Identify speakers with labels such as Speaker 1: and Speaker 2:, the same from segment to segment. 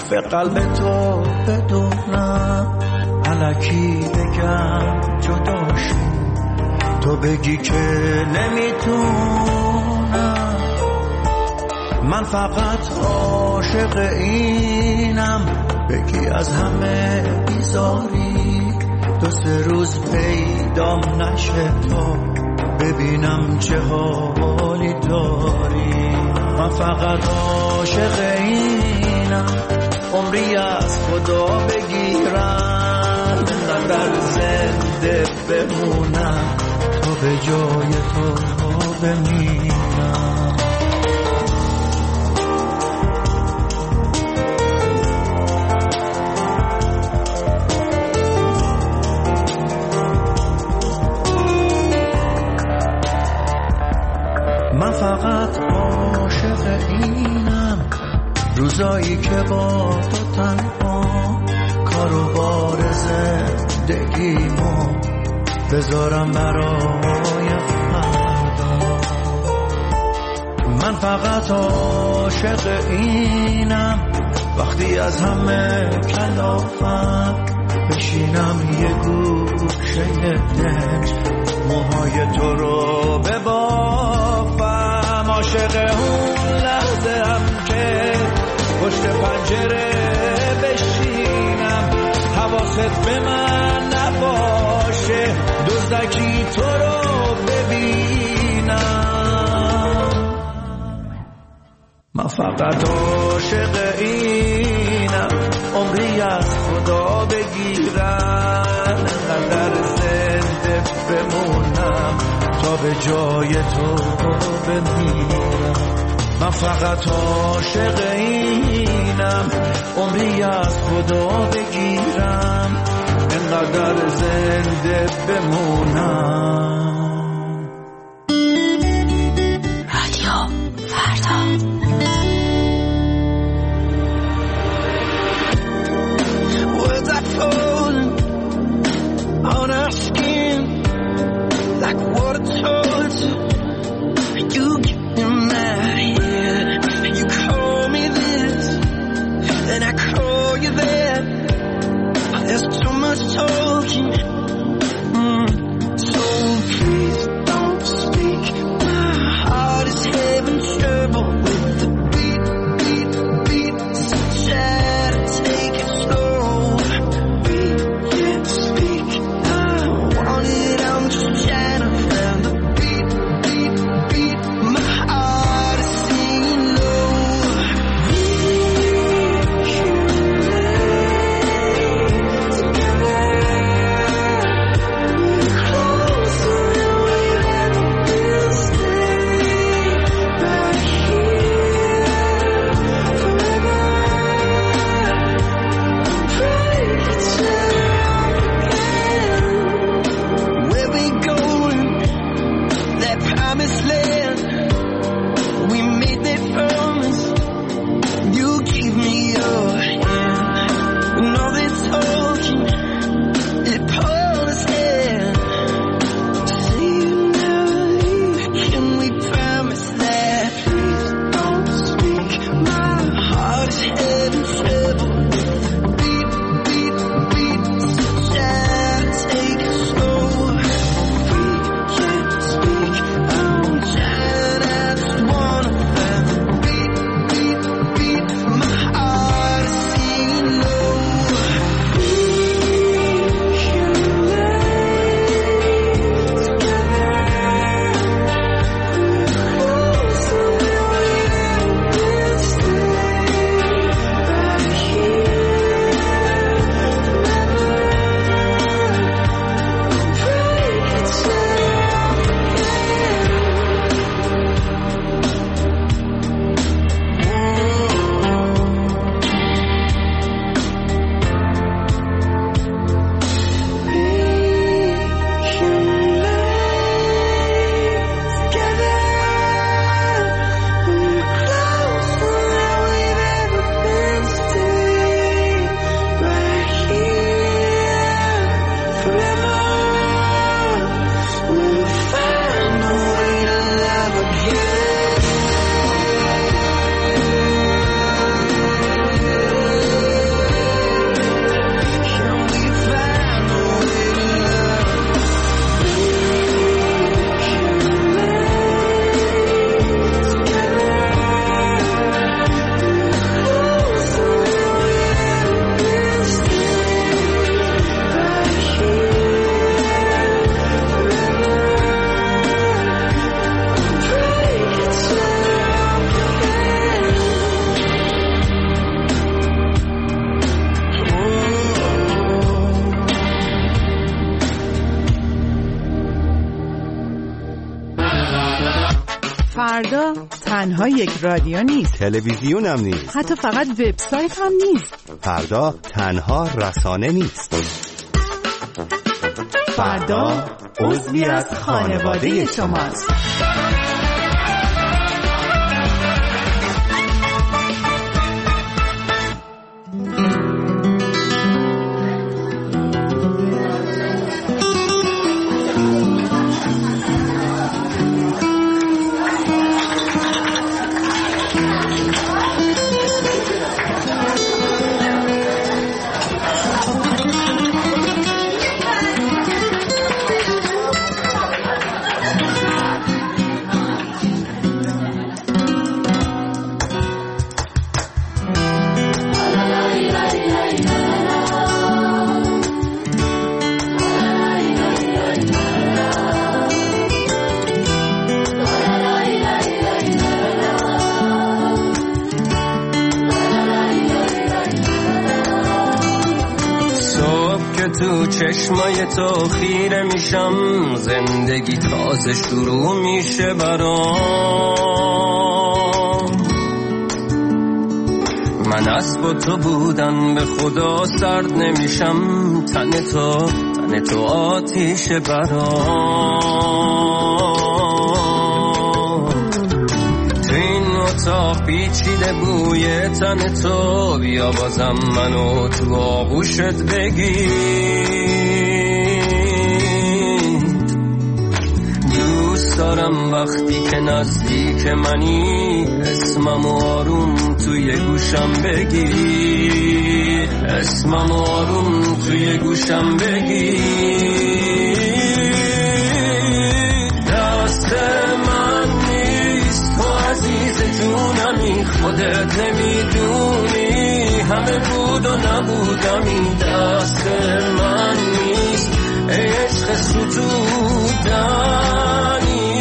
Speaker 1: به قلب تو بدونم الکی بگم جداشی تو بگی که نمیتونم من فقط عاشق اینم بگی از همه بیزاری 2-3 روز پیدام نشه تا ببینم چه حالی داری من فقط عاشق اینم عمری از خدا بگیرم اینقدر زنده بمونم تا به جای تو بمیرم من فقط عاشق اینم روزایی که با تو تنها کاروبار زندگیمو بذارم برای فردا من فقط عاشق اینم وقتی از همه کلافم بشینم یه گوشه دنج موهای تو رو ببافم عاشق اون لحظه هم که پشت پنجره بشینم حواست به من نباشه دزدکی تو رو ببینم من فقط عاشق اینم عمری از خدا بگیرم انقدر زنده بمونم تا به جای تو بمیرم من فقط عاشق اینم عمری از خدا بگیرم انقدر زنده بمونم
Speaker 2: رادیو فردا
Speaker 3: Words are falling on our skin like water towards you get in my head you call me this then I call you that there's too much talking so please don't speak my heart is having trouble with the beat so try to take it slow we can't speak I want it I'm just trying to find the beat my heart is singing low we can't
Speaker 4: فردا تنها یک رادیو نیست،
Speaker 5: تلویزیون هم نیست،
Speaker 4: حتی فقط وبسایت هم نیست.
Speaker 5: فردا تنها رسانه نیست.
Speaker 4: فردا عضوی از خانواده شماست.
Speaker 6: تو چشمای تو خیره میشم، زندگی تازه شروع میشه برام. من از با تو بودن به خدا سرد نمیشم، تن تو آتیش برام. تو این اتاق پیچیده بوی تن تو، بیا بازم منو تو آغوشت بگیر. دوست دارم وقتی که نزدیک منی، اسمم آروم توی گوشم بگیر، اسمم آروم توی گوشم بگیر. دست من نیست تو عزیز جونمی، خودت نمیدونی همه بود و نبودمی. دست من نیست ای عشق ستودنی،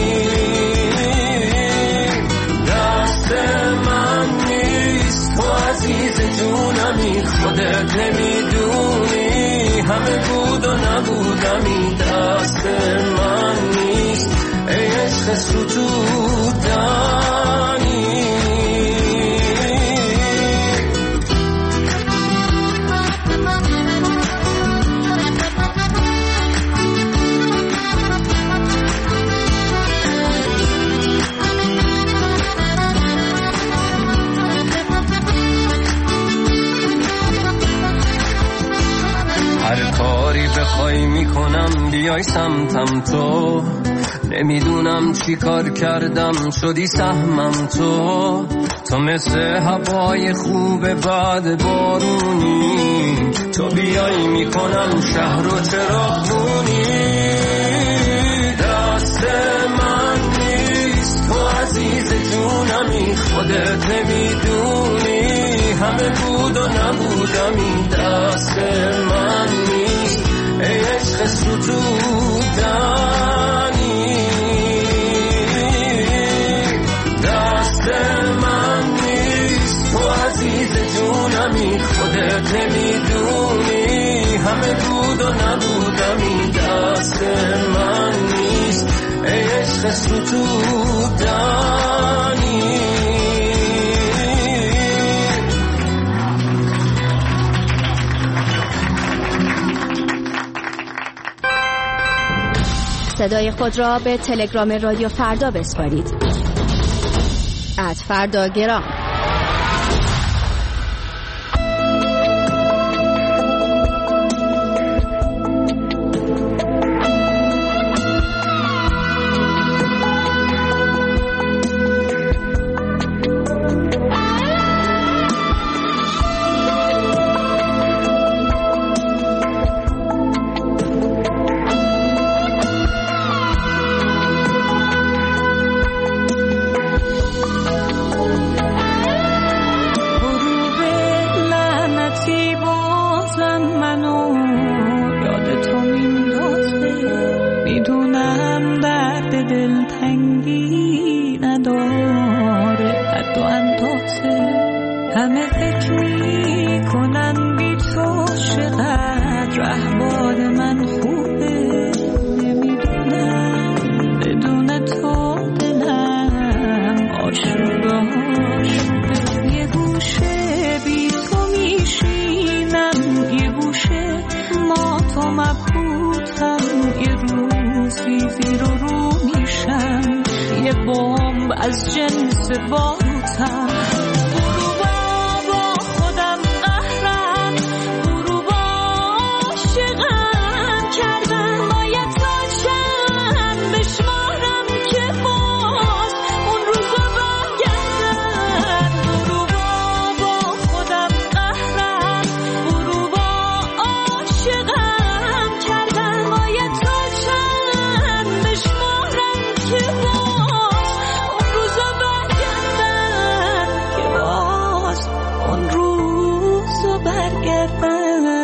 Speaker 6: دست من نیست تو عزیز جونمی، خودت نمیدونی همه بود و نبودمی. دست من نیست ای عشق ستودنی. هر کاری بخوای میکنم، بیای سمتم تو. نمیدونم چی کار کردم شدی سهمم تو مثل هوای خوب بعد بارونی. تو بیای میکنم شهر و چراغونی. دست من نیست تو عزیز جونمی، خودت نمیدونی همه بود و نبودمی. دست من نیست ای عشق ستودنی، دست من نیست تو عزیز جونمی، خودت نمیدونی همه بود و نبودمی. دست من نیست ای عشق ستودنی.
Speaker 2: صدای خود را به تلگرام رادیو فردا بسپارید. @فرداگرام.
Speaker 7: یه بمب از جنس باروتم. غروبا با خودم قهرم، غروبا عاشقم کردم، باید تا چند بشمارم که باز اون روزا برگردن. غروبا با خودم قهرم، غروبا عاشقم کردم، باید تا چند بشمارم که باز اون روزا برگردن، که باز اون روزا برگردن.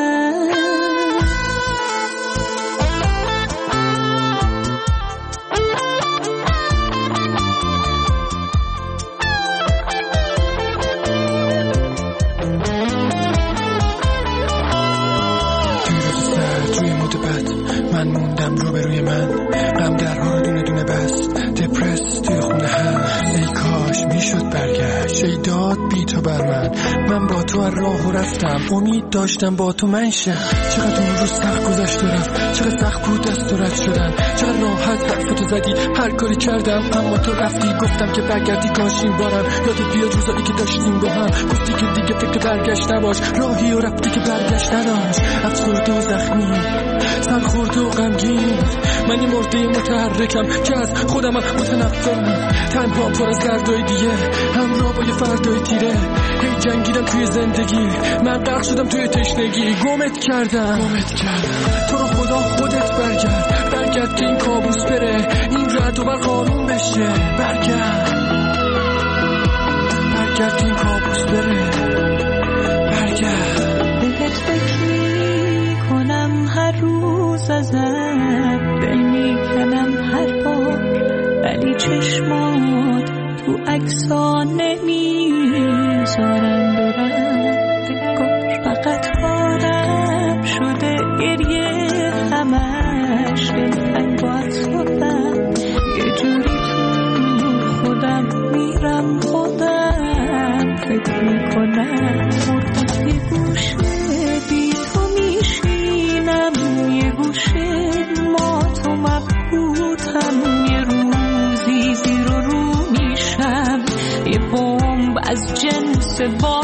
Speaker 8: توی مدبت من موندم روبروی من، غم در حال دونه دونه بس، دپرس توی خونه هم. ای کاش میشد برگشت، ای داد بی تو بر من با تو راه رفتم، امید داشتم با تو منشم. چقدر اون روز سخت گذشت و رفت، چقدر سخت بود دست و رد شدن، چقدر راحت حرفتو زدی هر کاری کردم، اما تو رفتی. گفتم که برگردی کاش این بارم یادت بیاد روزایی که داشتیم با هم. گفتی که دیگه فکر برگشت نباش، راهی و رفتی که برگشت نداشت. افسرده و زخمی، سرخورده و غمگین، من یه مرده متحرکم که از خودمم متنفرم. تنها پر از دردای دیگه، همراه با یه فردای تیره. هی جنگیدم توی زندگی، من غرق شدم توی تشنگی. گمت کردم تو رو خدا خودت برگرد که این کابوس بره، این رد و برق آروم بشه. برگرد که این کابوس بره، برگرد.
Speaker 7: بهت فکر کنم هر روز ازت، دل میکنم هر بار، ولی چشمات تو عکس‌ها نمیذارن برم. فقط حالم شده گریه همش، دلتنگ باید صبحم یه جوری تو خودم میرم، خودم فکر میکنم مرده. یه گوشه بی تو میشینم، یه گوشه ما تو مبهوتم، یه روزی زیر و رو میشم، یه بمب از جنس با